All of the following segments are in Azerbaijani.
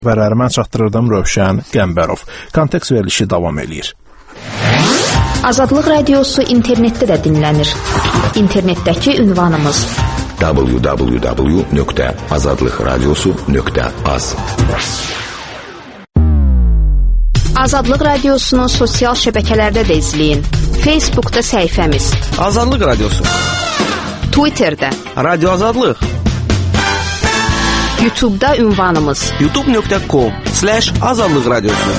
Xəbərləri mən çatdırırdım Rövşən Qəmbərov. Kontekst verilişi davam eləyir. Azadlıq Radiosu internetdə də dinlənir. İnternetdəki ünvanımız www.azadlıqradiosu.az. Azadlıq Radiosunu sosial şəbəkələrdə də izləyin. Facebookda səhifəmiz Azadlıq Radiosu, Twitterdə Radio Azadlıq, YouTube'da ünvanımız youtube.com/Azadlıq Radiosu.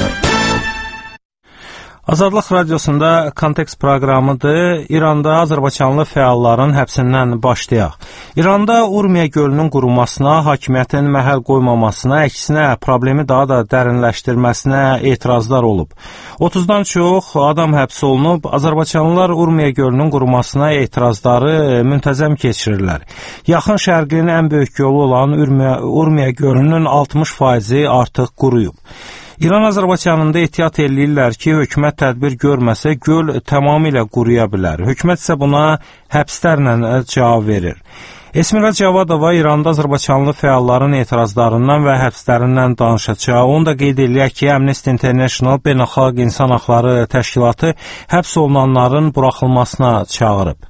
Azadlıq Radiosunda kontekst proqramıdır. İranda azərbaycanlı fəalların həbsindən başlayaq. İranda Urmiya gölünün qurumasına, hakimiyyətin məhəl qoymamasına, əksinə problemi daha da dərinləşdirməsinə etirazlar olub. 30-dan çox adam həbs olunub. Azərbaycanlılar Urmiya gölünün qurumasına etirazları müntəzəm keçirirlər. Yaxın Şərqin ən böyük gölü olan Urmiya gölünün 60% artıq quruyub. İran Azərbaycanında ehtiyat eləyirlər ki, hökumət tədbir görməsə göl tamamilə quruya bilər. Hökumət isə buna həbslərlə cavab verir. Esmira Cavadova İranda azərbaycanlı fəalların etirazlarından və həbslərindən danışacaq. Onu da qeyd eləyək ki, Amnesty International Beynəlxalq İnsan Haqları Təşkilatı həbs olunanların buraxılmasına çağırıb.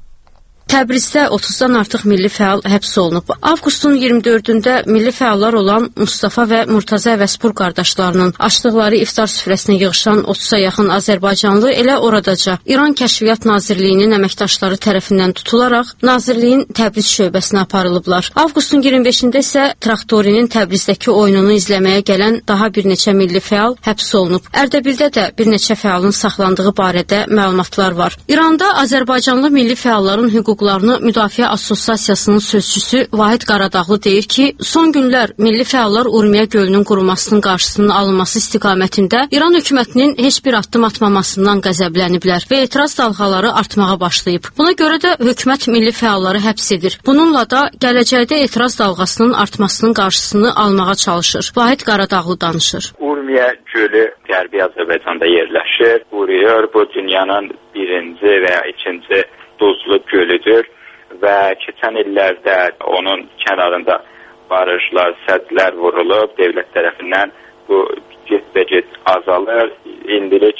Təbrizdə 30-dan artıq milli fəal həbs olunub. Avqustun 24-də milli fəallar olan Mustafa və Murtaza Əvəzpur qardaşlarının açdıqları iftar süfrəsinə yığışan 30-a yaxın azərbaycanlı elə oradaca İran Kəşfiyyat Nazirliyinin əməkdaşları tərəfindən tutularaq Nazirliyin Təbriz şöbəsinə aparılıblar. Avqustun 25-də isə Traktorinin Təbrizdəki oyununu izləməyə gələn daha bir neçə milli fəal həbs olunub. Ərdəbildə də bir neçə fəalın saxlandığı barədə məlumatlar var. İranda azərbaycanlı milli fəalların hüquqlarını Müdafiə Assosiasiyasının sözçüsü Vahid Qaradağlı deyir ki, son günlər milli fəallar Urmiya gölünün qurumasının qarşısının alınması istiqamətində İran hökumətinin heç bir addım atmamasından qəzəbləniblər və etiraz dalğaları artmağa başlayıb. Buna görə də hökumət milli fəalları həbs edir. Bununla da gələcəkdə etiraz dalğasının artmasının qarşısını almağa çalışır. Vahid Qaradağlı danışır. Urmiya gölü Qərbi Azərbaycanda yerləşir. Quruyur. Bu dünyanın birinci və ya ikinci duzlu gölüdür və keçən illərdə onun kənarında barajlar, sədlər vurulub, dövlət tərəfindən bu get-be-get azalır. İndilik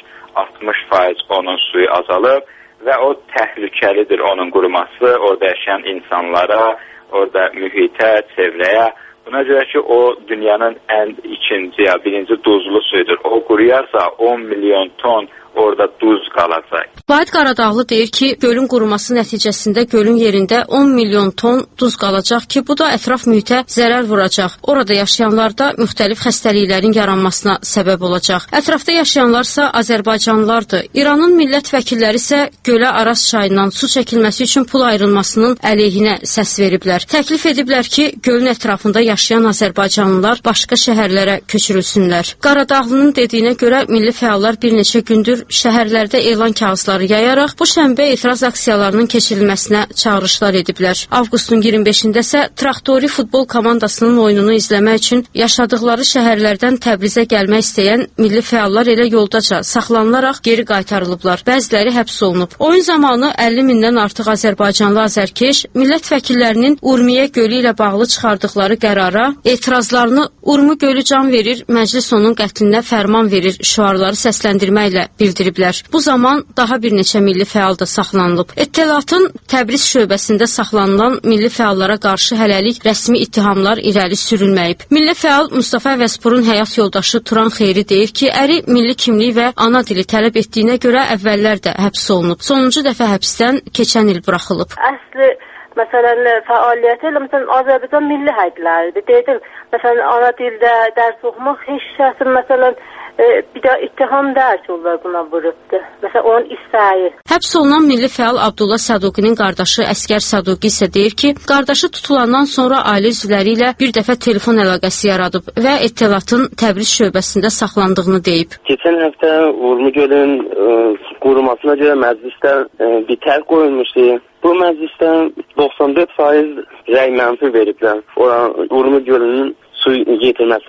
60% onun suyu azalıb və o təhlükəlidir onun quruması, orada yaşayan insanlara, orada mühitə, çevrəyə. Buna görə ki, o dünyanın ən ikinci ya birinci duzlu suyudur. O quruyarsa 10 milyon ton orada duz qalacaq. Vahid Qaradağlı deyir ki, gölün quruması nəticəsində gölün yerində 10 milyon ton duz qalacaq ki, bu da ətraf mühitə zərər vuracaq. Orada yaşayanlarda müxtəlif xəstəliklərin yaranmasına səbəb olacaq. Ətrafda yaşayanlarsa azərbaycanlılardır. İranın millət vəkilləri isə gölə Araz çayından su çəkilməsi üçün pul ayrılmasının əleyhinə səs veriblər. Təklif ediblər ki, gölün ətrafında yaşayan azərbaycanlılar başqa şəhərlərə köçürülsünlər. Qaradağlının dediyinə görə milli fəallar bir neçə gündür şəhərlərdə elan kağızları yayaraq bu şənbə etiraz aksiyalarının keçirilməsinə çağırışlar ediblər. Avqustun 25-də isə Traktori futbol komandasının oyununu izləmək üçün yaşadıkları şəhərlərdən Təbrizə gəlmək istəyən milli fəallar elə yoldaca saxlanılaraq geri qaytarılıblar. Bəziləri həbs olunub. Oyun zamanı 50 mindən artıq azərbaycanlı azərkeş millət vəkillərinin Urmiya gölü ilə bağlı çıxardıqları qərara etirazlarını "Urmu gölü can verir, məclis onun qətlinə fərman verir" şüarları səsləndirməklə bildiriblər. Bu zaman daha bir neçə milli fəal da saxlanılıb. İttihatın Təbriz şöbəsində saxlanılan milli fəallara qarşı hələlik rəsmi ittihamlar irəli sürülməyib. Milli fəal Mustafa Əvəzpurun həyat yoldaşı Turan Xeyri deyir ki, əri milli kimlik və ana dili tələb etdiyinə görə əvvəllər də həbs olunub. Sonuncu dəfə həbsdən keçən il buraxılıb. Əsli məsələn fəaliyyəti ilə məsələn Azərbaycan milli hərfləridir. Dedim, məsələn ana dildə dərs oxumaq heç şəxsin məsələn bir də ittiham dərc olar buna vurubdur. Məsələn, onun istəyi. Həbs olunan milli fəal Abdullah Saduqinin qardaşı Əskər Saduqi isə deyir ki, qardaşı tutulandan sonra ailə üzvləri ilə bir dəfə telefon əlaqəsi yaradıb və İttihatın Təbriz şöbəsində saxlandığını deyib. Keçən həftə Urmu gölün qurumasına görə məclisdə bir tər qoyulmuşdu. Bu məclisdən 94% rəy mənfi veriblər. Urmu gölünün su yetirməsinə.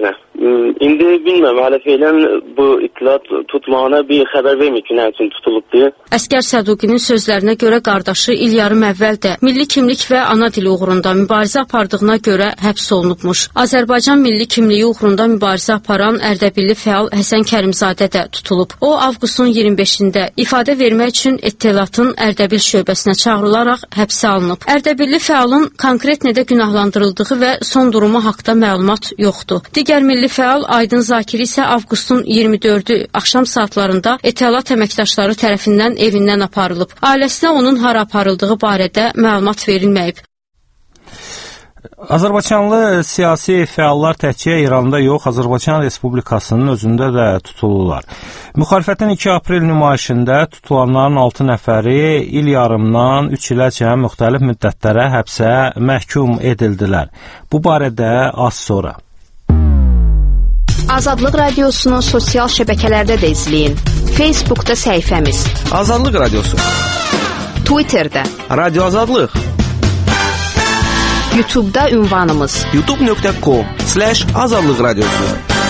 İndi bilmirəm, hələ feylən bu itilat tutmağına bir xəbər vermir ki, nə üçün tutulub deyə. Əskər Səduqinin sözlərinə görə qardaşı il yarım əvvəl də milli kimlik və ana dili uğrunda mübarizə apardığına görə həbs olunubmuş. Azərbaycan milli kimliyi uğrunda mübarizə aparan Ərdəbilli fəal Həsən Kərimzadə də tutulub. O, avqustun 25-də ifadə vermək üçün Ettelatın Ərdəbil şöbəsinə çağırılaraq həbsə alınıb. Ərdəbilli fəalın konkret nədə günahlandırıldığı və son durumu haqda məlumat yoxdur. Digər milli fəal Aydın Zakiri isə avqustun 24-ü axşam saatlarında Ettelat əməkdaşları tərəfindən evindən aparılıb. Ailəsinə onun hara aparıldığı barədə məlumat verilməyib. Azərbaycanlı siyasi fəallar təkcə İranda yox, Azərbaycan Respublikasının özündə də tutulurlar. Müxalifətin 2 aprel nümayişində tutulanların 6 nəfəri il yarımdan 3 iləcən müxtəlif müddətlərə həbsə məhkum edildilər. Bu barədə az sonra. Azadlıq Radiosunu sosial şəbəkələrdə də izləyin. Facebookda səhifəmiz Azadlıq Radiosu, Twitterdə, Radio Azadlıq, YouTube'da ünvanımız youtube.com/Azadlıq Radiosu.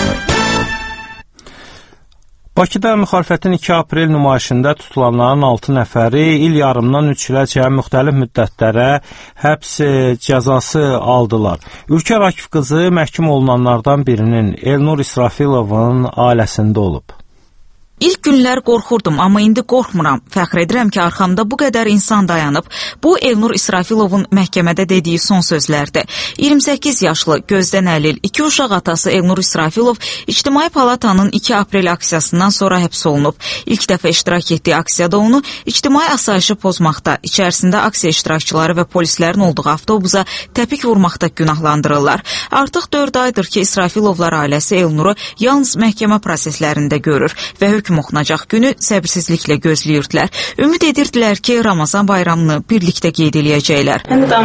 Bakıda müxalifətin 2 aprel nümayişində tutulanların 6 nəfəri il yarımdan 3 iləcən müxtəlif müddətlərə həbs cəzası aldılar. Ülkər Akif qızı məhkum olunanlardan birinin Elnur İsrafilovun ailəsində olub. İlk günlər qorxurdum, amma indi qorxmuram. Fəxr edirəm ki, arxamda bu qədər insan dayanıb. Bu, Elnur İsrafilovun məhkəmədə dediyi son sözlərdir. 28 yaşlı, gözdən əlil, 2 uşaq atası Elnur İsrafilov İctimai Palatanın 2 aprel aksiyasından sonra həbs olunub. İlk dəfə iştirak etdiyi aksiyada onu ictimai asayişi pozmaqda, içərisində aksiya iştirakçıları və polislərin olduğu avtobusa təpik vurmaqda günahlandırırlar. Artıq 4 aydır ki, İsrafilovlar ailəsi Elnuru yalnız məhkəmə proseslərində görür və hökm oxunacaq günü səbirsizliklə gözləyirdilər. Ümid edirdilər ki, Ramazan bayramını birlikdə qeyd eləyəcəklər.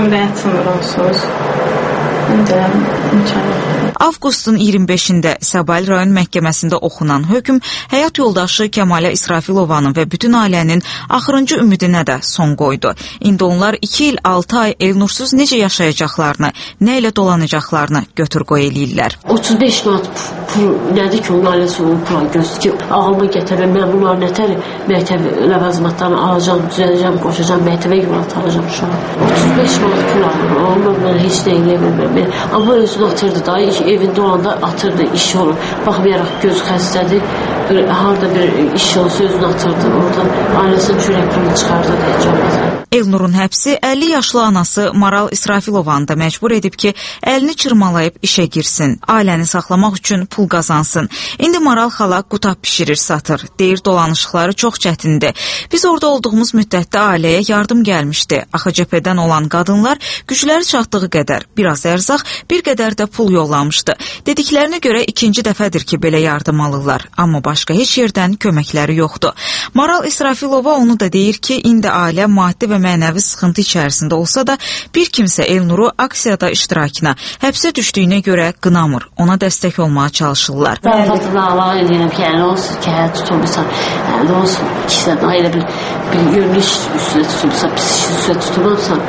Avqustun 25-də Səbail rayon məhkəməsində oxunan hökm həyat yoldaşı Kəmalə İsrafilovanın və bütün ailənin axırıncı ümidinə də son qoydu. İndi onlar 2 il 6 ay Elnursuz necə yaşayacaqlarını, nə ilə dolanacaqlarını götür-qoy eləyirlər. 35 manat pul nədir ki, onun ailəsi onun pula gözlü ki, ağlıma gətirəm, mən bunları nətər məktəb ləvazimatlarını alacağım, düzələcəm, qoşacağım, məktəbə yollat alacağım şu an. 35 manat pul alır, onunla mən heç nə eləyə bilməm. Amma özünü atırdı da, evində olanda atırdı, iş olur. Baxmayaraq göz xəstədir, harada bir iş olsa özünü atırdı, oradan ailəsinin çörək pulunu çıxardı deyəcəm. Elnurun həbsi 50 yaşlı anası Maral İsrafilovanı da məcbur edib ki, əlini çırmalayıb işə girsin, ailəni saxlamaq üçün pul qazansın. İndi Maral xala qutab pişirir, satır. Deyir, dolanışıqları çox çətindir. Biz orada olduğumuz müddətdə ailəyə yardım gəlmişdi. AXCP-dən olan qadınlar gücləri çatdığı qədər biraz ərzaq, bir qədər də pul yollamışdı. Dediklərinə görə ikinci dəfədir ki, belə yardım alırlar. Amma başqa heç yerdən köməkləri yoxdur. Maral İsrafilova onu da deyir ki, indi ailə maddi və mənəvi sıxıntı içərisində olsa da bir kimsə Elnuru aksiyada iştirakına, həbsə düşdüyünə görə qınamır, ona dəstək olmağa çalışırlar. Zarafatını Allah edirəm ki, yəni olsun ki, həyat tutulmuşsan, yəni olsun ki, sən elə bir yönlü iş üstünə tutulmuşsan, pis iş üstünə tutulmuşsan,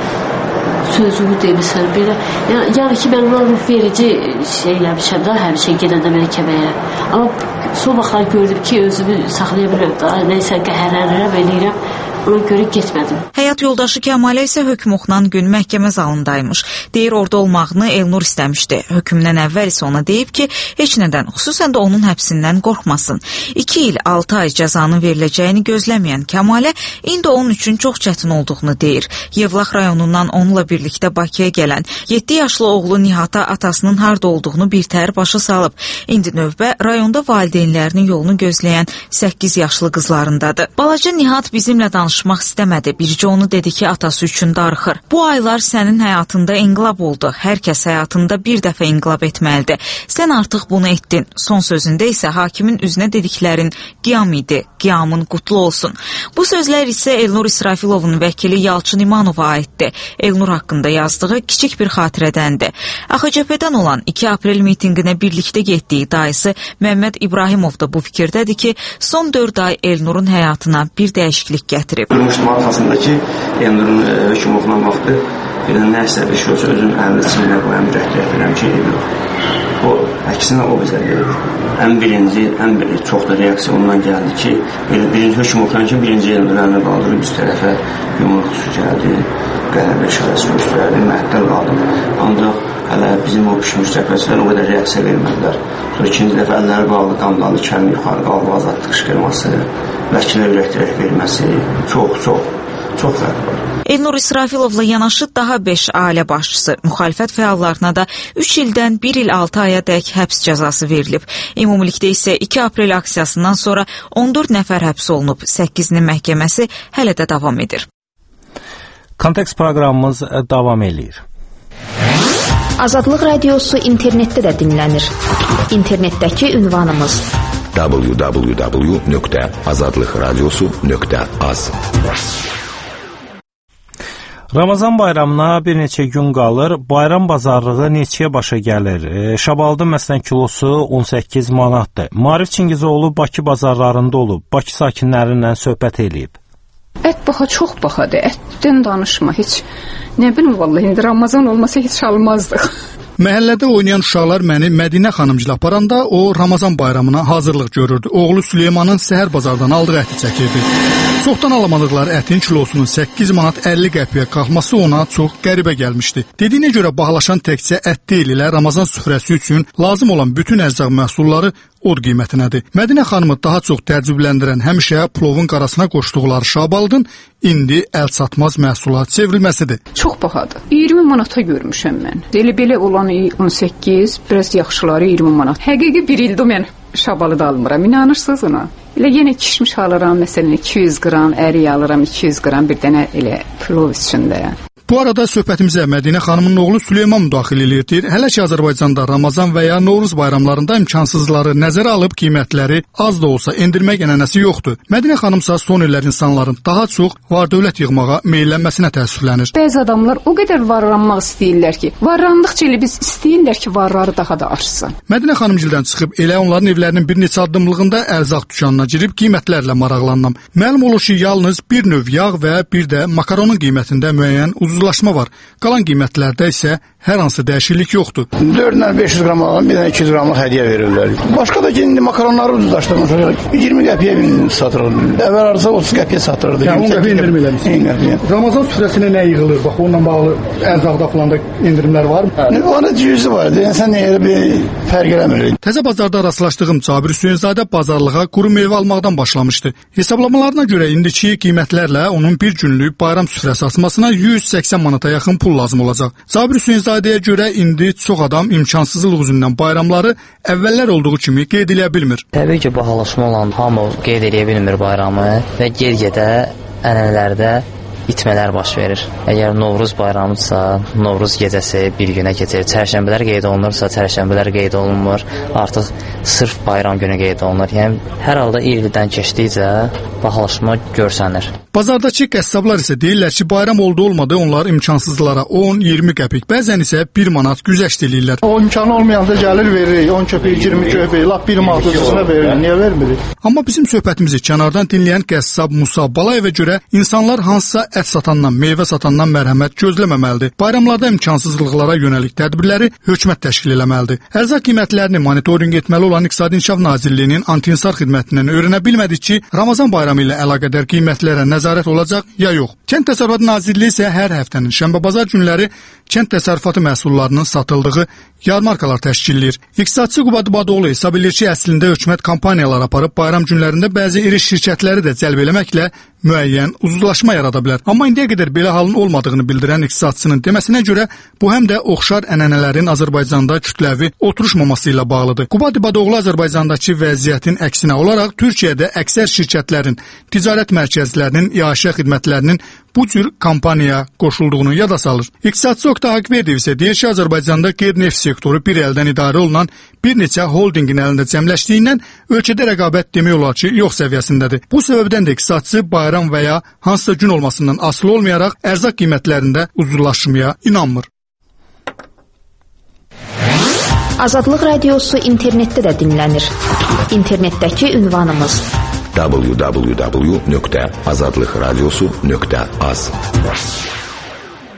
sözümü demişsən belə. Yəni ki, mən ona ruh verici şey eləmişəm da, həmişə gedəndə məhkəməyə. Amma son vaxtlar gördüm ki, özümü saxlaya bilirəm da, nəysə qəhərlənirəm, eləyirəm. Ona görə getmədim. Həyat yoldaşı Kəmalə isə hökm oxunan gün məhkəmə zalındaymış. Deyir, orada olmağını Elnur istəmişdi. Hökmdən əvvəl isə ona deyib ki, heç nədən, xüsusən də onun həbsindən qorxmasın. 2 il 6 ay cəzanın veriləcəyini gözləməyən Kəmalə indi onun üçün çox çətin olduğunu deyir. Yevlax rayonundan onunla birlikdə Bakıya gələn 7 yaşlı oğlu Nihata atasının harda olduğunu birtəhər başa salıb. İndi növbə rayonda valideynlərinin yolunu gözləyən 8 yaşlı qızlarındadır. Balaca Nihat bizimlə danışmaq istəmədi. Bircə onu dedi ki, atası üçün darıxır. Bu aylar sənin həyatında inqilab oldu. Hər kəs həyatında bir dəfə inqilab etməlidir. Sən artıq bunu etdin. Son sözündə isə hakimin üzünə dediklərin qiyam idi. Qiyamın qutlu olsun. Bu sözlər isə Elnur İsrafilovun vəkili Yalçın İmanova aiddir. Elnur haqqında yazdığı kiçik bir xatirədəndir. AXCP-dən olan 2 aprel mitinqinə birlikdə getdiyi dayısı Məmməd İbrahimov da bu fikirdədir ki, son 4 ay Elnurun həyatına bir dəyişiklik gətirib. Görmüşdüm arxasındakı Elnurun hökm oxunan vaxtı nəsə bir şey olsa özünün əlində çilinə qoyan bir rəhbər edirəm ki, O əksinə o bizə verir. Ən çox da reaksiya ondan gəldi ki, birinci hökm oxuyan ki, birinci Elnurəni qaldırıb üst tərəfə yumruq tutu gəldi, qələbə işarəsi göstərdi, məhdəl qaldım. Ancaq hələ bizim o pişmiş cəbhəsindən o qədər reaksiya vermədilər. Sonra ikinci dəfə əlləri bağlı, qandalı kəlmi yuxarı qaldı, azadlıq qışqırması, vəkilə ürəkdirək verməsi çox fərq var. Elnur İsrafilovla yanaşı daha 5 ailə başçısı, müxalifət fəallarına da 3 ildən 1 il 6 aya dək həbs cəzası verilib. Ümumilikdə isə 2 aprel aksiyasından sonra 14 nəfər həbs olunub, 8-nin məhkəməsi hələ də davam edir. Kontekst proqramımız davam edir. Azadlıq radiosu internetdə də dinlənir. İnternetdəki ünvanımız www.azadlıqradiosu.az. Ramazan bayramına bir neçə gün qalır. Bayram bazarlığı neçəyə başa gəlir? Şabaldı məsələn kilosu 18 manatdır. Maarif Çingizoğlu Bakı bazarlarında olub, Bakı sakinlərindən söhbət eləyib. Ət baha çox bahadır. Ətdən danışma heç. Nə bilim vallahi indi Ramazan olmasa heç almazdıq. Məhəllədə oynayan uşaqlar məni Mədinə xanımcıla aparanda o Ramazan bayramına hazırlıq görürdü. Oğlu Süleymanın səhər bazardan aldığı əti çəkirdi. Çoxdan alamadıqları ətin kilosunun 8 manat 50 qəpiyə qalxması ona çox qəribə gəlmişdi. Dediyinə görə bahalaşan təkcə ət deyil ilə Ramazan süfrəsi üçün lazım olan bütün ərzaq məhsulları od qiymətinədir. Mədinə xanımı daha çox təəccübləndirən həmişə plovun qarasına qoşduqları şabalığın indi əlçatmaz məhsula çevrilməsidir. Çox bahadır. 20 manata görmüşəm mən. Belə olan 18, biraz yaxşıları 20 manat. Həqiqi bir ildir mən şabalı da almıram. İnanırsınız ona? Elə yenə kişmiş alıram, məsələn 200 qram ərik alıram, 200 qram bir dənə elə plov içində. Bu arada söhbətimizə Mədinə xanımın oğlu Süleyman müdaxil edir. Hələ ki Azərbaycanda Ramazan və ya Novruz bayramlarında imkansızları nəzərə alıb qiymətləri az da olsa endirmək ənənəsi yoxdur. Mədinə xanımsa son illər insanların daha çox var-dövlət yığmağa meyllənməsinə təəssüflənir. Bəzi adamlar o qədər varlanmaq istəyirlər ki, varlandıqca elə biz istəyirlər ki, varları daha da artsın. Mədinə xanımgildən çıxıb elə onların evlərinin bir neçə addımlığında ərzaq dükanına girib qiymətlərlə maraqlandım. Məlum olur ki, yalnız bir növ yağ və bir də makaronun qiymətində müəyyən uzlaşma var. Qalan qiymətlərdə isə hər hansı dəyişiklik yoxdur. 4-dən 500 qram alan bir dənə 200 qramlıq hədiyyə verirlər. Başqa da ki, indi makaronları ucuzlaşdırmış. 20 qəpiyə satılır. Əvvəl arısa 30 qəpiyə satılırdı. Yəni 10 qəpiyə indirim eləmişsiniz. Ramazan süfrəsinə nə yığılır? Bax, onunla bağlı ərzaqda falan da indirimlər var mı? Ona cüzü var. Yəni sən nəyə bir fərq eləmir. Təzə bazarda rastlaşdığım Cabir Hüseynzadə bazarlığa quru meyvə almaqdan başlamışdı. Hesablamalarına görə indiki qiymətlərlə onun bir günlük bayram süfrəsi açmasına 180 manata yaxın pul lazım olacaq. Cabir Hüseynzadəyə görə indi çox adam imkansızlıq üzündən bayramları əvvəllər olduğu kimi qeyd eləyə bilmir. Təbii ki, bahalaşma olan hamı qeyd eləyə bilmir bayramı və ged-gedə ənənələrdə itmələr baş verir. Əgər Novruz bayramıdırsa, Novruz gecəsi bir günə keçir. Çərşənbələr qeyd olunursa, çərşənbələr qeyd olunmur. Artıq sırf bayram günü qeyd olunur. Yəni hər halda ildən keçdikcə bahalaşma görsənir. Bazardakı qəssablar isə deyirlər ki, bayram oldu olmadı onlar imkansızlara 10-20 qəpik, bəzən isə 1 manat güzəşt eləyirlər. O imkanı olmayanda gəlir veririk, 10 köpək, 20 köpək, lap 1 manat ucuzuna veririk. Niyə vermirik? Amma bizim söhbətimizi kənardan dinləyən qəssab Musa Balayevə görə insanlar hansısa ət satandan, meyvə satandan mərhəmət gözləməməlidir. Bayramlarda imkansızlıqlara yönəlik tədbirləri hökumət təşkil eləməlidir. Ərzaq qiymətlərini monitorinq etməli olan İqtisadi İnkişaf Nazirliyinin anti-insar xidmətindən öyrənə bilmədik ki, Ramazan bayramı ilə əlaqədar qiymətlərə nəzarət olacaq ya yox. Kənd Təsərrüfatı Nazirliyi isə hər həftənin şənbə-bazar günləri kənd təsərrüfatı məhsullarının satıldığı yarmarkalar təşkil edir. İqtisadçı Qubad Badoğlu hesab edir ki, əslində hökumət kampaniyalar aparıb bayram günlərində bəzi iri şirkətləri də cəlb eləməklə müəyyən uzlaşma yarada bilər. Amma indiyə qədər belə halın olmadığını bildirən iqtisadçının deməsinə görə bu həm də oxşar ənənələrin Azərbaycanda kütləvi oturuşmaması ilə bağlıdır. Qubad Badoğlu Azərbaycandakı vəziyyətin əksinə olaraq Türkiyədə əksər şirkətlərin, ticarət mərkəzlərinin, iaşə xidmətlərinin bu cür kampaniyaya qoşulduğunu yada salır. İqtisadçı Oktay Haqverdiyev isə deyir ki, Azərbaycanda qeyri-neft sektoru bir əldən idarə olunan bir neçə holdingin əlində cəmləşdiyindən ölkədə rəqabət demək olar ki, yox səviyyəsindədir. Bu səbəbdən də iqtisadçı bayram və ya hansısa gün olmasından asılı olmayaraq ərzaq qiymətlərində uzunlaşmaya inanmır. Azadlıq radiosu internetdə də dinlənir. İnternetdəki ünvanımız www.azadlıqradiosu.az.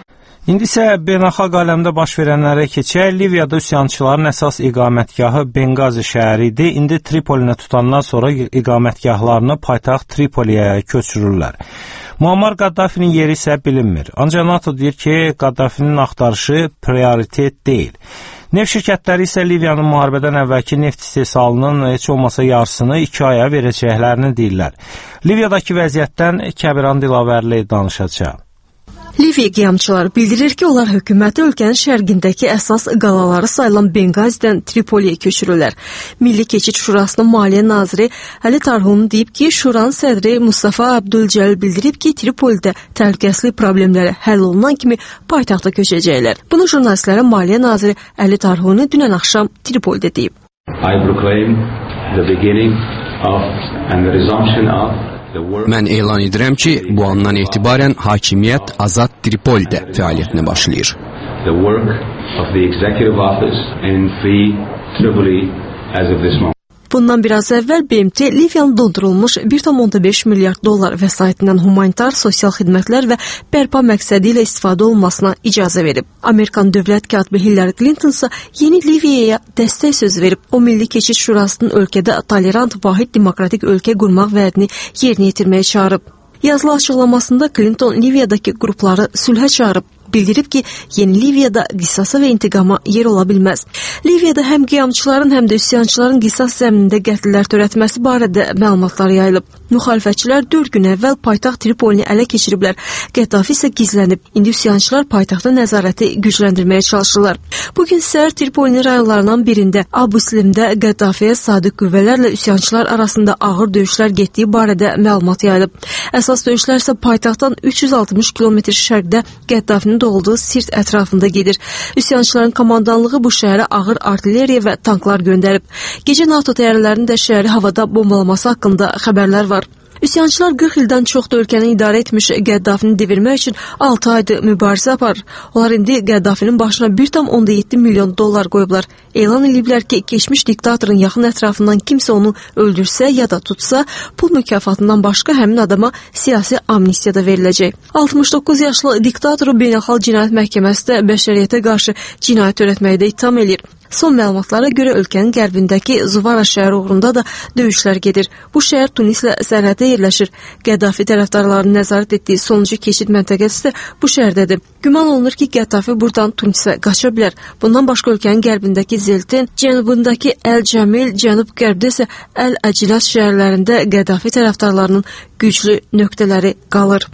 İndi isə beynəlxalq aləmdə baş verənlərə keçək. Liviyada üsyançıların əsas iqamətgahı Benqazi şəhəri idi. İndi Tripolini tutandan sonra iqamətgahlarını paytaxt Tripoliyə köçürürlər. Muammar Qaddafinin yeri isə bilinmir. Ancaq NATO deyir ki, Qaddafinin axtarışı prioritet deyil. Neft şirkətləri isə Liviyanın müharibədən əvvəlki neft istehsalının heç olmasa yarısını 2 aya verəcəklərini deyirlər. Liviyadakı vəziyyətdən Kəbiran Dilavərli danışacaq. Liviya qiyamçıları bildirir ki, onlar hökuməti ölkənin şərqindəki əsas qalaları sayılan Benqazidən Tripoliyə köçürürlər. Milli Keçid Şurasının Maliyyə naziri Əli Tarhun deyib ki, Şuranın sədri Mustafa Abdülcəlil bildirib ki, Tripolidə təhlükəsizlik problemləri həll olunan kimi paytaxta köçəcəklər. Bunu jurnalistlərə Maliyyə naziri Əli Tarhuni dünən axşam Tripolidə deyib. I proclaim the beginning of and the resumption of Mən elan edirəm ki, bu andan etibarən hakimiyyət Azad Tripolidə fəaliyyətinə başlayır. The work of the executive office in Free Tripoli as of this moment. Bundan biraz əvvəl BMT Liviyanın dondurulmuş 1,5 milyard dollar vəsaitindən humanitar, sosial xidmətlər və bərpa məqsədi ilə istifadə olunmasına icazə verib. Amerikan dövlət katibi Hillary Clinton isə yeni Liviyaya dəstək söz verib. O, Milli Keçid Şurasının ölkədə tolerant, vahid demokratik ölkə qurmaq vədini yerinə yetirməyə çağırıb. Yazılı açıqlamasında Clinton Liviyadakı qrupları sülhə çağırıb. Bildirib ki, yeni Liviyada qisasa və intiqama yer ola bilməz. Liviyada həm qiyamçıların, həm də üsyançıların qisas zəminində qətllər törətməsi barədə məlumatlar yayılıb. Müxalifətçilər 4 gün əvvəl paytaxt Tripolini ələ keçiriblər. Qəddafi isə gizlənib. İndi üsyançılar paytaxtda nəzarəti gücləndirməyə çalışırlar. Bugün səhər Tripolinin rayonlarından birində Abu Slimdə Qəddafiyə sadiq qüvvələrlə üsyançılar arasında ağır döyüşlər getdiyi barədə məlumat yayılıb. Əsas döyüşlər isə paytaxtdan 360 km şərqdə Qəddafinin olduğu Sirt ətrafında gedir. Üsyançıların komandanlığı bu şəhərə ağır artilleriya və tanklar göndərib. Gecə NATO təyyarələrinin də şəhəri havada bombalaması haqqında xəbərlər var. Üsyançılar 40 ildən çoxdur ölkəni idarə etmiş Qəddafini devirmək üçün 6 aydır mübarizə aparır. Onlar indi Qəddafinin başına 1,7 milyon dollar qoyublar. Elan ediblər ki, keçmiş diktatorun yaxın ətrafından kimsə onu öldürsə ya da tutsa, pul mükafatından başqa həmin adama siyasi amnistiya da veriləcək. 69 yaşlı diktatoru Beynəlxalq Cinayət Məhkəməsi də bəşəriyyətə qarşı cinayət törətməkdə ittiham edir. Son məlumatlara görə ölkənin qərbindəki Zuvara şəhəri uğrunda da döyüşlər gedir. Bu şəhər Tunislə sərhəddə yerləşir. Qəddafi tərəfdarlarının nəzarət etdiyi sonuncu keçid məntəqəsi də bu şəhərdədir. Güman olunur ki, Qəddafi buradan Tunisə qaça bilər. Bundan başqa ölkənin qərbindəki Zeltin, cənubundakı Əl-Cəmil, cənub-qərbdə isə Əl-Əclas şəhərlərində Qəddafi tərəfdarlarının güclü nöqtələri qalır.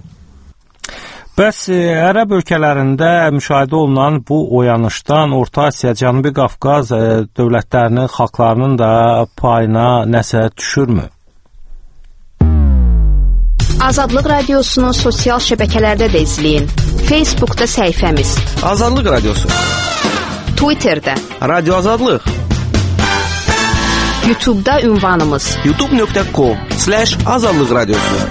Bəs ərəb ölkələrində müşahidə olunan bu oyanışdan Orta Asiya, Cənubi Qafqaz dövlətlərinin, xalqlarının da payına nəsə düşürmü? Azadlıq Radiosunu sosial şəbəkələrdə də izləyin. Facebookda səhifəmiz Azadlıq Radiosu, Twitterdə Radio Azadlıq, YouTube'da ünvanımız youtube.com/azadlıq radiosu.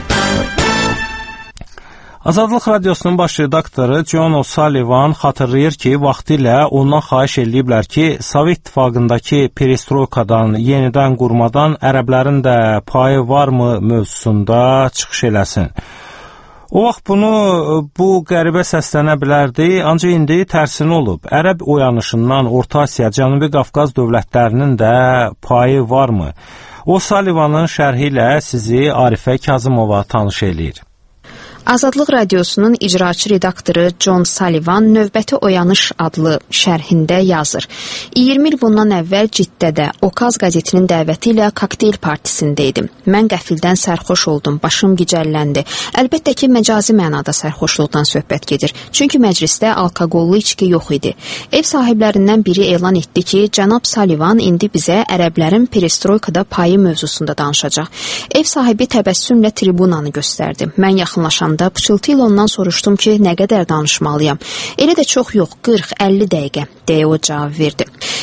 Azadlıq Radiosunun baş redaktoru John O'Sullivan xatırlayır ki, vaxtilə ondan xahiş ediblər ki, Sovet İttifaqındakı perestroykadan, yenidən qurmadan ərəblərin də payı varmı mövzusunda çıxış eləsin. O vaxt bu qəribə səslənə bilərdi, ancaq indi tərsinə olub. Ərəb oyanışından Orta Asiya, Cənubi Qafqaz dövlətlərinin də payı varmı? O'Sullivanın şərhi ilə sizi Arifə Kazımova tanış eləyir. Azadlıq Radiosunun icraçı redaktoru John Sullivan növbəti oyanış adlı şərhində yazır. 20 il bundan əvvəl Ciddədə Okaz qəzetinin dəvəti ilə kokteyl partisində idim. Mən qəfildən sərxoş oldum, başım gicəlləndi. Əlbəttə ki, məcazi mənada sərxoşluqdan söhbət gedir. Çünki məclisdə alkoqollu içki yox idi. Ev sahiblərindən biri elan etdi ki, cənab Sullivan indi bizə ərəblərin perestroykada payı mövzusunda danışacaq. Ev sahibi təbəssümlə tribunanı göstərdi. Mən yaxınlaşanda pıçıltı ilə ondan soruşdum ki, nə qədər danışmalıyam. Elə də çox yox, 40-50 dəqiqə, deyə o cavab verdi.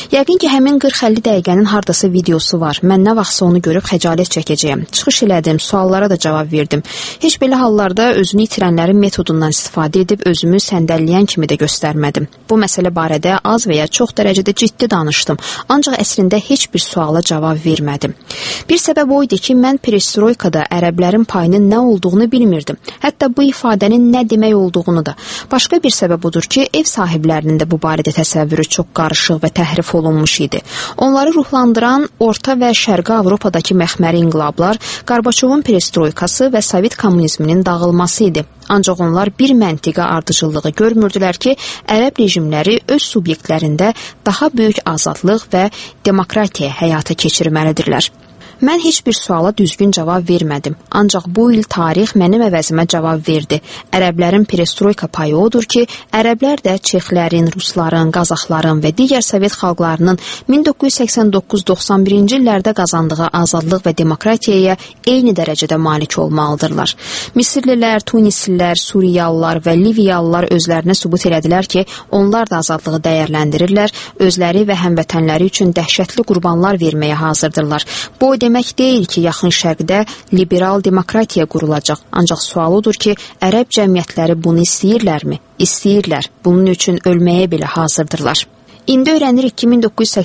Yəqin ki, həmin 40-50 dəqiqənin hardasa videosu var. Mən nə vaxtsa onu görüb xəcalət çəkəcəyəm. Çıxış elədim, suallara da cavab verdim. Heç belə hallarda özünü itirənlərin metodundan istifadə edib özümü səndəlləyən kimi də göstərmədim. Bu məsələ barədə az və ya çox dərəcədə ciddi danışdım. Ancaq əslində heç bir suala cavab vermədim. Bir səbəb o idi ki, mən perestroykada ərəblərin payının nə olduğunu bilmirdim. Hətta bu ifadənin nə demək olduğunu da. Başqa bir səbəb odur ki, ev sahiblərinin də bu barədə təsəvvürü çox qarışıq və təhrif olunmuş idi. Onları ruhlandıran Orta və Şərqi Avropadakı məxməri inqilablar, Qarbaçovun perestroykası və Sovet kommunizminin dağılması idi. Ancaq onlar bir məntiqə ardıcıllığı görmürdülər ki, ərəb rejimləri öz subyektlərində daha böyük azadlıq və demokratiya həyata keçirməlidirlər. Mən heç bir suala düzgün cavab vermədim. Ancaq bu il tarix mənim əvəzimə cavab verdi. Ərəblərin perestroyka payı odur ki, ərəblər də çexlərin, rusların, qazaxların və digər sovet xalqlarının 1989-91-ci illərdə qazandığı azadlıq və demokratiyaya eyni dərəcədə malik olmalıdırlar. Misirlilər, Tunislilər, Suriyalılar və Liviyalılar özlərinə sübut elədilər ki, onlar da azadlığı dəyərləndirirlər, özləri və həmvətənləri üçün dəhşətli qurbanlar verməyə hazırdırlar. Bu demək deyil ki, yaxın şərqdə liberal demokratiya qurulacaq. Ancaq sual odur ki, ərəb cəmiyyətləri bunu istəyirlərmi? İstəyirlər. Bunun üçün ölməyə belə hazırdırlar. İndi öyrənirik ki,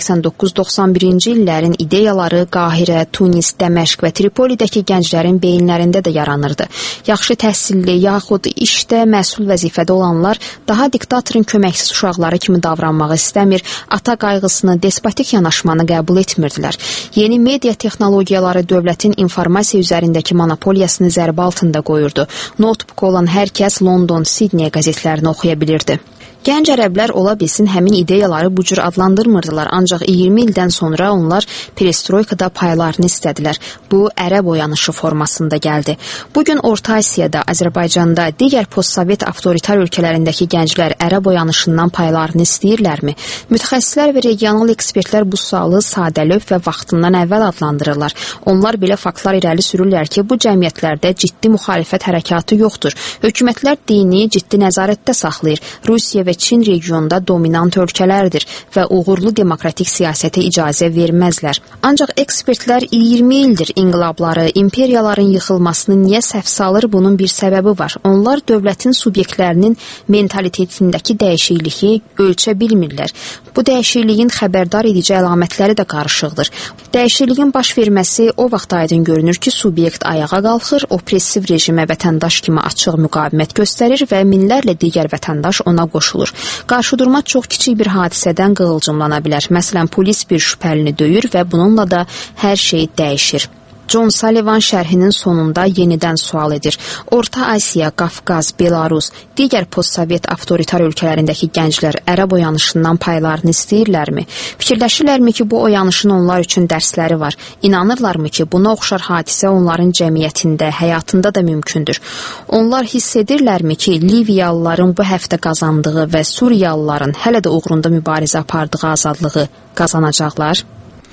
1989-91-ci illərin ideyaları Qahirə, Tunis, Dəməşq və Tripolidəki gənclərin beyinlərində də yaranırdı. Yaxşı təhsilli, yaxud işdə, məsul vəzifədə olanlar daha diktatorun köməksiz uşaqları kimi davranmağı istəmir, ata qayğısını, despotik yanaşmanı qəbul etmirdilər. Yeni media texnologiyaları dövlətin informasiya üzərindəki monopoliyasını zərbə altında qoyurdu. Notebook olan hər kəs London, Sidney qəzetlərini oxuya bilirdi. Gənc ərəblər ola bilsin həmin ideyaları bu cür adlandırmırdılar, ancaq 20 ildən sonra onlar perestroykada paylarını istədilər. Bu, ərəb oyanışı formasında gəldi. Bugün Orta Asiyada, Azərbaycanda, digər postsovet avtoritar ölkələrindəki gənclər ərəb oyanışından paylarını istəyirlərmi? Mütəxəssislər və regional ekspertlər bu sualı sadəlöv və vaxtından əvvəl adlandırırlar. Onlar belə faktlar irəli sürürlər ki, bu cəmiyyətlərdə ciddi müxalifət hərəkatı yoxdur. Hökumətlər dini ciddi nəzarətdə saxlayır. Rusiya və Çin regionda dominant ölkələrdir və uğurlu demokratik siyasətə icazə verməzlər. Ancaq ekspertlər 20 ildir inqilabları, imperiyaların yıxılmasını niyə səhv salır? Bunun bir səbəbi var. Onlar dövlətin subyektlərinin mentalitetindəki dəyişikliyi ölçə bilmirlər. Bu dəyişikliyin xəbərdar edici əlamətləri də qarışıqdır. Dəyişikliyin baş verməsi o vaxt aydın görünür ki, subyekt ayağa qalxır, opressiv rejimə vətəndaş kimi açıq müqavimət göstərir və minlərlə digər vətəndaş ona qoşulur. Qarşıdurma çox kiçik bir hadisədən qığılcımlana bilər. Məsələn, polis bir şübhəlini döyür və bununla da hər şey dəyişir. John Sullivan şərhinin sonunda yenidən sual edir. Orta Asiya, Qafqaz, Belarus, digər postsovet avtoritar ölkələrindəki gənclər ərəb oyanışından paylarını istəyirlərmi? Fikirləşirlərmi ki, bu oyanışın onlar üçün dərsləri var? İnanırlarmı ki, buna oxşar hadisə onların cəmiyyətində, həyatında da mümkündür? Onlar hiss edirlərmi ki, Liviyalıların bu həftə qazandığı və Suriyalıların hələ də uğrunda mübarizə apardığı azadlığı qazanacaqlar?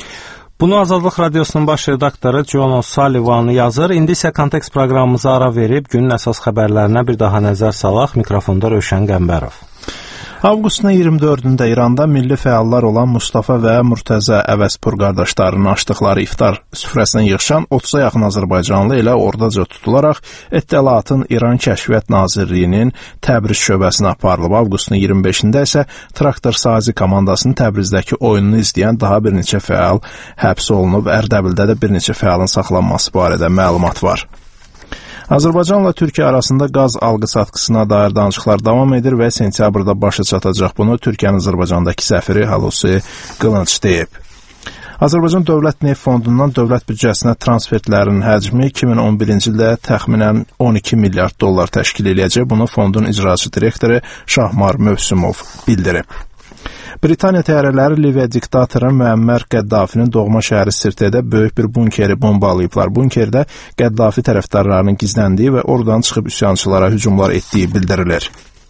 Bunu Azadlıq Radiosunun baş redaktoru John Sullivan yazır. İndi isə Kontekst proqramımıza ara verib günün əsas xəbərlərinə bir daha nəzər salaq. Mikrofonda Rövşən Qəmbərov. Avqustun 24-də İranda milli fəallar olan Mustafa və Murtəzə Əvəzpur qardaşlarının açdıqları iftar süfrəsinə yığışan 30-a yaxın azərbaycanlı elə oradaca tutularaq İttihatın İran Kəşfiyyat Nazirliyinin Təbriz şöbəsinə aparılıb. Avqustun 25-də isə traktor sazi komandasının Təbrizdəki oyununu izləyən daha bir neçə fəal həbs olunub. Ərdəbildə də bir neçə fəalın saxlanması barədə məlumat var. Azərbaycanla Türkiyə arasında qaz alqı-satqısına dair danışıqlar davam edir və sentyabrda başa çatacaq. Bunu Türkiyənin Azərbaycandakı səfiri Hulusi Qılınc deyib. Azərbaycan Dövlət Neft Fondundan dövlət büdcəsinə transfertlərin həcmi 2011-ci ildə təxminən 12 milyard dollar təşkil edəcək. Bunu fondun icraçı direktoru Şahmar Mövsümov bildirib. Britaniya təyyarələri Liviya diktatoru Müəmmər Qəddafinin doğma şəhəri Sirtedə böyük bir bunkeri bombalayıblar. Bunkerdə Qəddafi tərəfdarlarının gizləndiyi və oradan çıxıb üsyançılara hücumlar etdiyi bildirilir.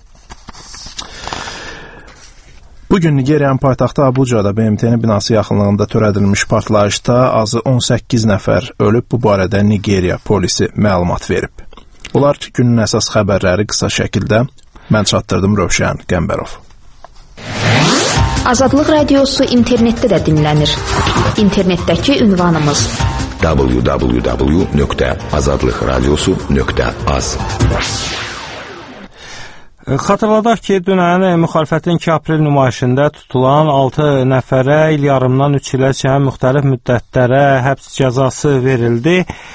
Bugün Nigeriyanın paytaxtı Abucada BMT-nin binası yaxınlığında törədilmiş partlayışda azı 18 nəfər ölüb. Bu barədə Nigeriya polisi məlumat verib. Bunlar günün əsas xəbərləri qısa şəkildə. Mən çatdırdım, Rövşən Qəmbərov. Azadlıq Radiosu internetdə də dinlənir. İnternetdəki ünvanımız www.azadlıqradiosu.az. Xatırladaq ki, dünən müxalifətin 2 aprel nümayişində tutulan 6 nəfərə il yarımdan 3 iləcən müxtəlif müddətlərə həbs cəzası verildi.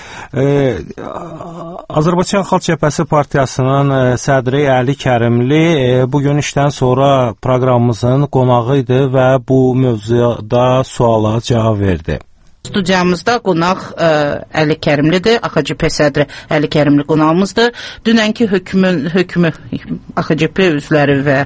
Azərbaycan Xalq Cəbhəsi Partiyasının sədri Əli Kərimli bugün işdən sonra proqramımızın qonağı idi və bu mövzuda suala cavab verdi. Studiyamızda qonaq Əli Kərimlidir, AXCP sədri Əli Kərimli qonağımızdır. Dünənki hökmü AXCP üzvləri və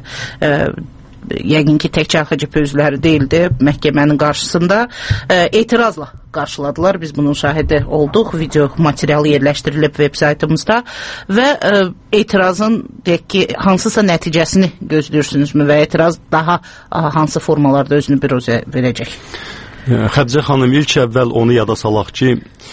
yəqin ki, təkcə AXCP üzvləri deyildi, məhkəmənin qarşısında etirazla qarşıladılar. Biz bunun şahidi olduq. Video materialı yerləşdirilib veb-saytımızda və etirazın deyək ki, hansısa nəticəsini gözləyirsinizmi və etiraz daha hansı formalarda özünü biruzə verəcək? Xədicə xanım, ilk əvvəl onu yada salaq ki,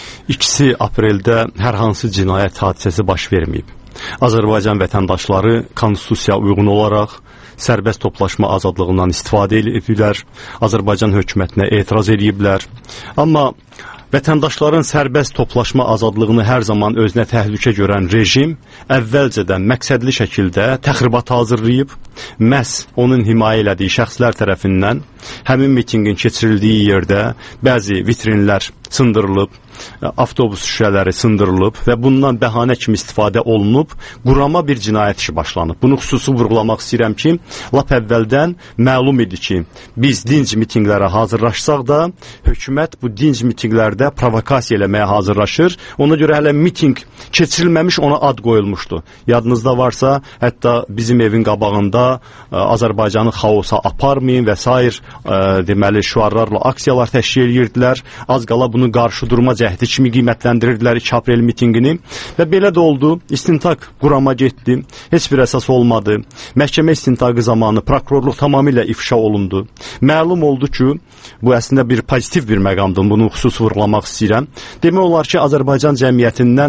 2 apreldə hər hansı cinayət hadisəsi baş verməyib. Azərbaycan vətəndaşları konstitusiyaya uyğun olaraq sərbəst toplaşma azadlığından istifadə ediblər, Azərbaycan hökumətinə etiraz ediblər. Amma vətəndaşların sərbəst toplaşma azadlığını hər zaman özünə təhlükə görən rejim əvvəlcədən məqsədli şəkildə təxribat hazırlayıb, məhz onun himayə elədiyi şəxslər tərəfindən həmin mitingin keçirildiyi yerdə bəzi vitrinlər sındırılıb, avtobus şüşələri sındırılıb və bundan bəhanə kimi istifadə olunub, qurama bir cinayət işi başlanıb. Bunu xüsusi vurğulamaq istəyirəm ki, lap əvvəldən məlum idi ki, biz dinc mitinglərə hazırlaşsaq da, hökumət bu dinc mitinglərdə provokasiya eləməyə hazırlaşır. Ona görə hələ miting keçirilməmiş ona ad qoyulmuşdu. Yadınızda varsa, hətta bizim evin qabağında Azərbaycanı xaosa aparmayın və sair deməli şüarlarla aksiyalar təşkil edirdilər. Az qala bunu qarşı durma cəhdi kimi qiymətləndirirdilər 2 aprel mitingini və belə də oldu. İstintaq qurama getdi, heç bir əsas olmadı. Məhkəmə istintaqı zamanı prokurorluq tamamilə ifşa olundu. Məlum oldu ki, bu əslində bir pozitiv bir məqamdır, bunu xüsusi vurğulamaq istəyirəm. Demək olar ki, Azərbaycan cəmiyyətindən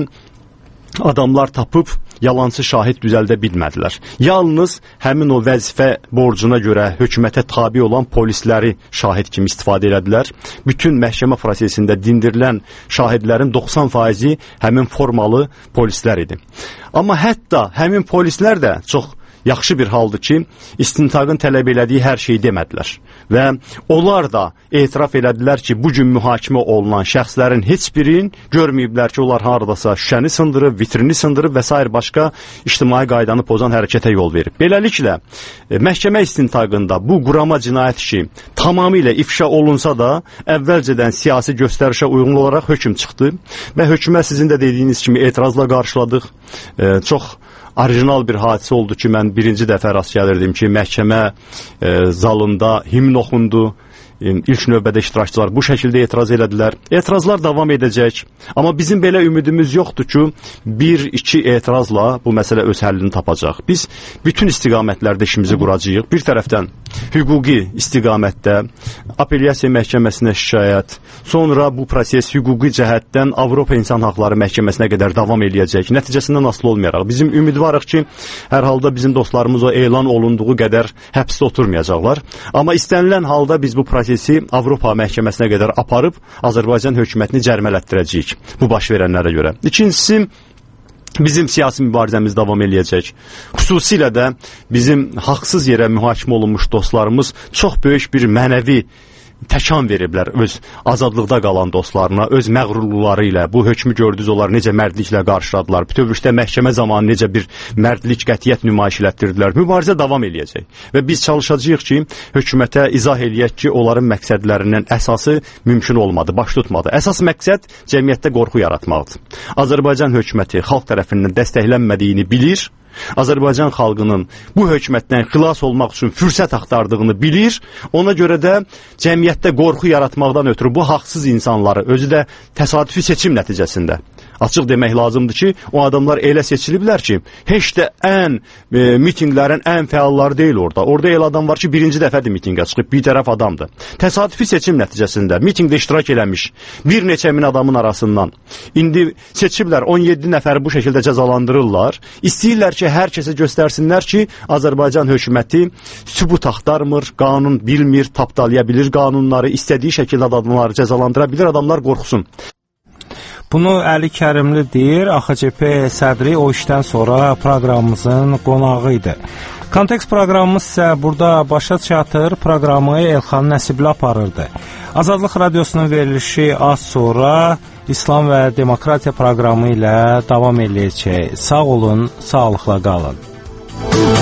adamlar tapıb yalançı şahid düzəldə bilmədilər. Yalnız həmin o vəzifə borcuna görə hökumətə tabi olan polisləri şahid kimi istifadə elədilər. Bütün məhkəmə prosesində dindirilən şahidlərin 90%-i həmin formalı polislər idi. Amma hətta həmin polislər də çox yaxşı bir haldır ki, istintaqın tələb elədiyi hər şeyi demədilər. Və onlar da etiraf elədilər ki, bugün mühakimə olunan şəxslərin heç birini görməyiblər ki, onlar haradasa şüşəni sındırıb, vitrini sındırıb və s. başqa ictimai qaydanı pozan hərəkətə yol verib. Beləliklə, məhkəmə istintaqında bu qurama cinayət işi tamamilə ifşa olunsa da, əvvəlcədən siyasi göstərişə uyğun olaraq hökm çıxdı və hökümə sizin də dediyiniz kimi etirazla qarşıladıq. Çox orijinal bir hadisə oldu ki, mən birinci dəfə rast gəlirdim ki, məhkəmə zalında himn oxundu. İlk növbədə iştirakçılar bu şəkildə etiraz elədilər. Etirazlar davam edəcək. Amma bizim belə ümidimiz yoxdur ki, 1-2 etirazla bu məsələ öz həllini tapacaq. Biz bütün istiqamətlərdə işimizi quracağıq. Bir tərəfdən hüquqi istiqamətdə apellyasiya məhkəməsinə şikayət, sonra bu proses hüquqi cəhətdən Avropa İnsan Haqları Məhkəməsinə qədər davam eləyəcək. Nəticəsindən asılı olmayaraq. Bizim ümidvarıq ki, hər halda bizim dostlarımız o elan olunduğu qədər həbsdə oturmayacaqlar. Amma istənilən halda biz bu prosesi Avropa məhkəməsinə qədər aparıb Azərbaycan hökumətini cərimələtdirəcəyik bu baş verənlərə görə. İkincisi, bizim siyasi mübarizəmiz davam eləyəcək. Xüsusilə də bizim haqsız yerə mühakimə olunmuş dostlarımız çox böyük bir mənəvi təkan veriblər öz azadlıqda qalan dostlarına, öz məğrurluları ilə. Bu hökmü gördünüz, onlar necə mərdliklə qarşıladılar. Bütövlükdə məhkəmə zamanı necə bir mərdlik, qətiyyət nümayiş elətdirdilər. Mübarizə davam eləyəcək. Və biz çalışacağıq ki, hökumətə izah eləyək ki, onların məqsədlərinin əsası mümkün olmadı, baş tutmadı. Əsas məqsəd cəmiyyətdə qorxu yaratmaqdır. Azərbaycan hökuməti xalq tərəfindən dəstəklənmədiyini bilir. Azərbaycan xalqının bu hökumətdən xilas olmaq üçün fürsət axtardığını bilir. Ona görə də cəmiyyətdə qorxu yaratmaqdan ötürü bu haqsız insanları, özü də təsadüfi seçim nəticəsində Açıq demək lazımdır ki, o adamlar elə seçiliblər ki, heç də ən mitinqlərin ən fəalları deyil orada. Orada elə adam var ki, birinci dəfədir mitinqə çıxıb, bir tərəf adamdır. Təsadüfi seçim nəticəsində mitinqdə iştirak eləmiş bir neçə min adamın arasından indi seçiblər 17 nəfəri bu şəkildə cəzalandırırlar. İstəyirlər ki, hər kəsə göstərsinlər ki, Azərbaycan hökuməti sübut axtarmır, qanun bilmir, tapdalaya bilir qanunları, istədiyi şəkildə adamları cəzalandıra bilir, adamlar qorxsun. Bunu Əli Kərimli deyir, AXCP sədri o işdən sonra proqramımızın qonağı idi. Kontekst proqramımız isə burada başa çatır, proqramı Elxan Nəsibli aparırdı. Azadlıq Radiosunun verilişi az sonra İslam və Demokratiya proqramı ilə davam edəcək. Sağ olun, sağlıqla qalın.